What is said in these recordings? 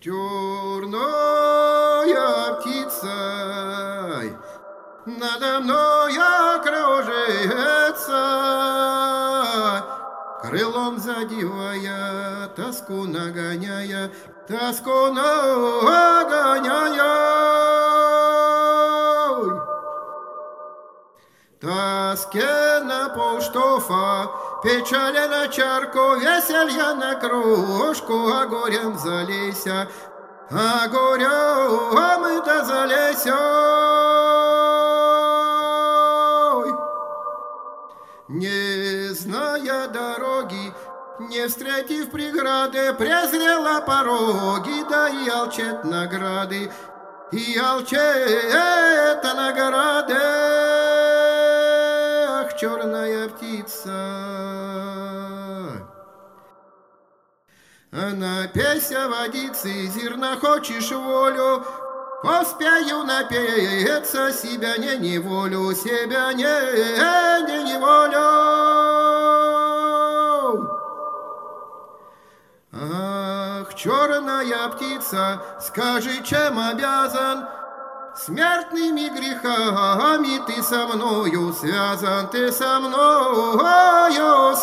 Черная птица надо мной кружится, крылом задевая, тоску нагоняя, тоску нагоняя. Тоске на полштофа, печали на чарку, веселья на кружку, а горем залейся, а горем это залейся. Не зная дороги, не встретив преграды, презрела пороги, да и алчет награды, и алчет награды. Ах, черная птица, напейся водицы, зерна хочешь волю, успею напеться, себя не неволю, себя не неволю. Ах, черная птица, скажи, чем обязан? Смертными грехами ты со мною связан, ты со мною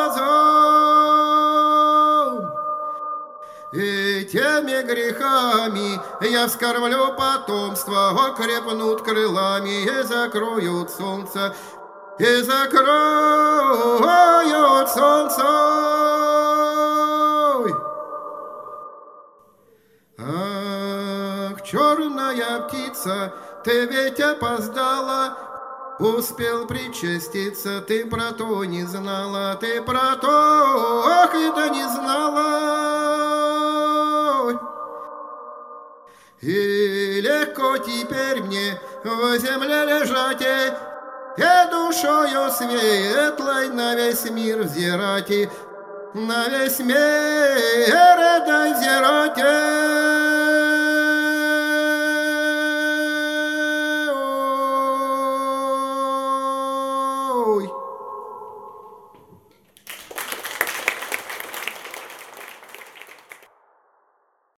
связан. И теми грехами я вскормлю потомство, окрепнут крылами и закроют солнце, и закроют солнце. Ах, черная птица, ты ведь опоздала, успел причаститься, ты про то не знала, ты про то, ах, и да не знала. И легко теперь мне в земле лежать, и душою светлой на весь мир взирать, на весь мир дай